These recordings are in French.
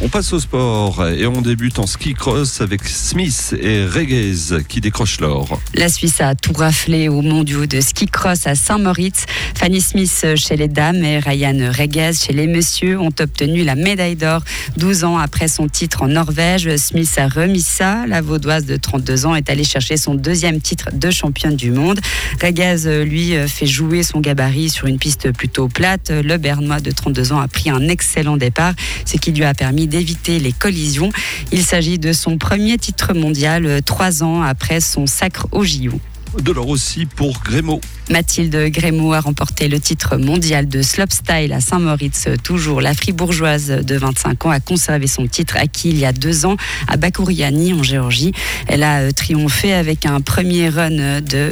On passe au sport et on débute en ski cross avec Smith et Reguez qui décrochent l'or. La Suisse a tout raflé aux mondiaux de ski cross à Saint-Moritz. Fanny Smith chez les dames et Ryan Reguez chez les messieurs ont obtenu la médaille d'or 12 ans après son titre en Norvège. Smith a remis ça. La Vaudoise de 32 ans est allée chercher son deuxième titre de championne du monde. Reguez, lui, fait jouer son gabarit sur une piste plutôt plate. Le Bernois de 32 ans a pris un excellent départ, ce qui lui a permis d'éviter les collisions. Il s'agit de son premier titre mondial 3 ans après son sacre au JO. De l'or aussi pour Grémaud. Mathilde Grémaud a remporté le titre mondial de slopestyle à Saint-Moritz. Toujours la fribourgeoise de 25 ans a conservé son titre acquis il y a 2 ans à Bakouriani en Géorgie. Elle a triomphé avec un premier run de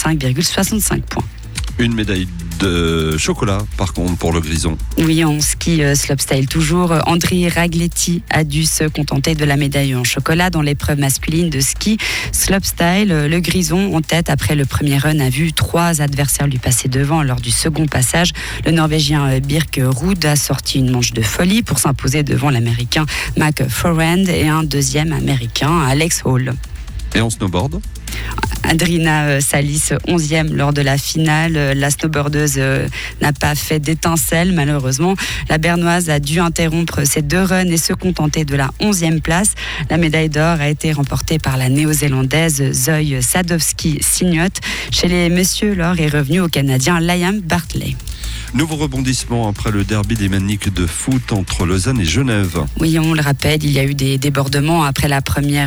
85,65 points. Une médaille de chocolat, par contre, pour le Grison. Oui, en ski slopestyle toujours. André Ragletti a dû se contenter de la médaille en chocolat dans l'épreuve masculine de ski slopestyle. Le Grison, en tête après le premier run, a vu 3 adversaires lui passer devant lors du second passage. Le Norvégien Birk Ruud a sorti une manche de folie pour s'imposer devant l'Américain Mac Forand et un deuxième Américain, Alex Hall. Et en snowboard ? Adrina Salis, 11e lors de la finale. La snowboardeuse n'a pas fait d'étincelle, malheureusement. La Bernoise a dû interrompre ses 2 runs et se contenter de la 11e place. La médaille d'or a été remportée par la néo-zélandaise Zoe Sadowski-Signot. Chez les messieurs, l'or est revenu au Canadien Liam Bartley. Nouveau rebondissement après le derby des Maniques de foot entre Lausanne et Genève. Oui, on le rappelle, il y a eu des débordements après la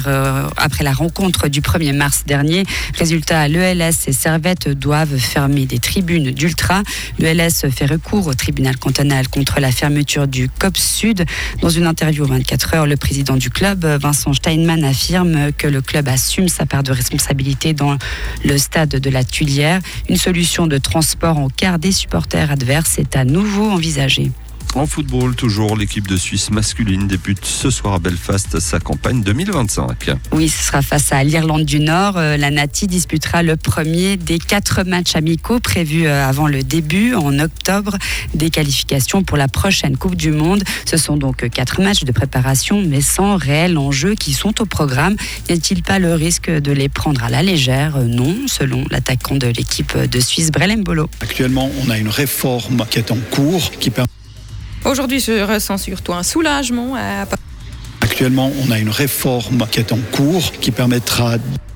rencontre du 1er mars dernier. Résultat, l'ELS et Servette doivent fermer des tribunes d'ultra. L'ELS fait recours au tribunal cantonal contre la fermeture du COP Sud. Dans une interview aux 24 heures, le président du club, Vincent Steinmann, affirme que le club assume sa part de responsabilité dans le stade de la Tuilière. Une solution de transport en car des supporters adverses est à nouveau envisagée. En football, toujours, l'équipe de Suisse masculine débute ce soir à Belfast sa campagne 2025. Oui, ce sera face à l'Irlande du Nord. La Nati disputera le premier des 4 matchs amicaux prévus avant le début, en octobre, des qualifications pour la prochaine Coupe du Monde. Ce sont donc 4 matchs de préparation, mais sans réel enjeu qui sont au programme. N'y a-t-il pas le risque de les prendre à la légère ? Non, selon l'attaquant de l'équipe de Suisse, Brel Mbolo. Actuellement, on a une réforme qui est en cours, qui permet... Aujourd'hui, je ressens surtout un soulagement. Actuellement, on a une réforme qui est en cours, qui permettra...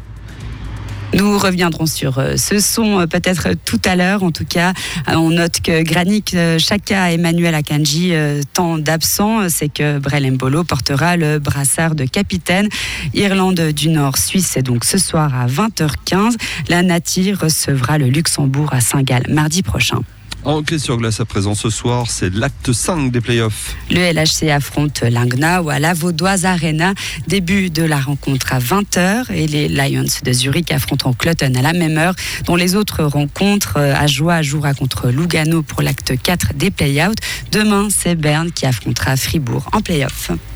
Nous reviendrons sur ce son peut-être tout à l'heure. En tout cas, on note que Granit Xhaka et Emmanuel Akanji, tant d'absents, c'est que Brel Mbolo portera le brassard de capitaine. Irlande du Nord, Suisse, c'est donc ce soir à 20h15. La Nati recevra le Luxembourg à Saint-Gall mardi prochain. En hockey sur glace à présent ce soir, c'est l'acte 5 des playoffs. Le LHC affronte Langnau à la Vaudoise Arena. Début de la rencontre à 20h et les Lions de Zurich affrontent Cloton à la même heure. Dont les autres rencontres, Ajoie jouera contre Lugano pour l'acte 4 des play-outs. Demain, c'est Berne qui affrontera Fribourg en play-off.